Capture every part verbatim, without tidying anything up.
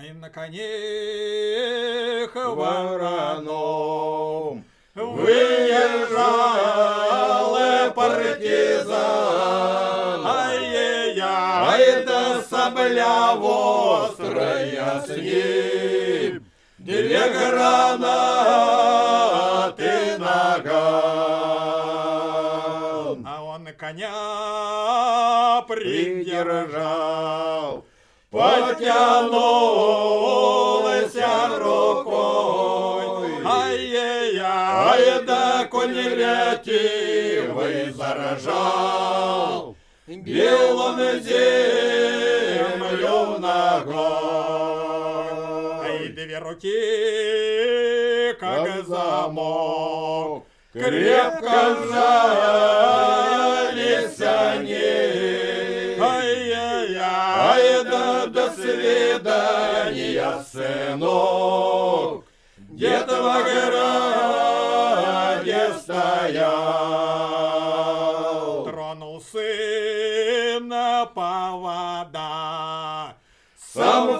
И на конях вороном выезжал партизан. Ай-яй-яй, да сабля острая с ним, две гранаты наган. А он коня придержал, потянулся рукой. Ай-яй-яй, да конь ретивый заражал, бил он землю ногой. Ай, две руки, как замок, крепко сжались они. Ай-яй-яй, да до свидания, сынок, где-то в ограде стоял. Тронул сына повода, сам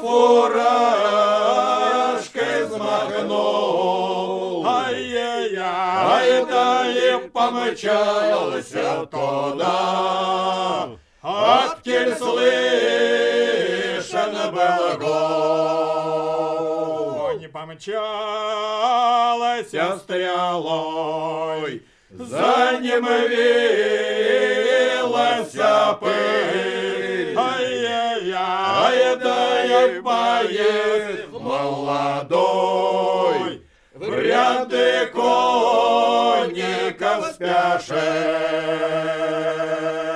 фуражкой взмахнул. Ай-яй-яй, да и помчался туда, откель слышен был гул. Не помчалась стрелой, за ним вилась пыль. Ай-яй-яй, да и боец молодой в ряды конников спяшет.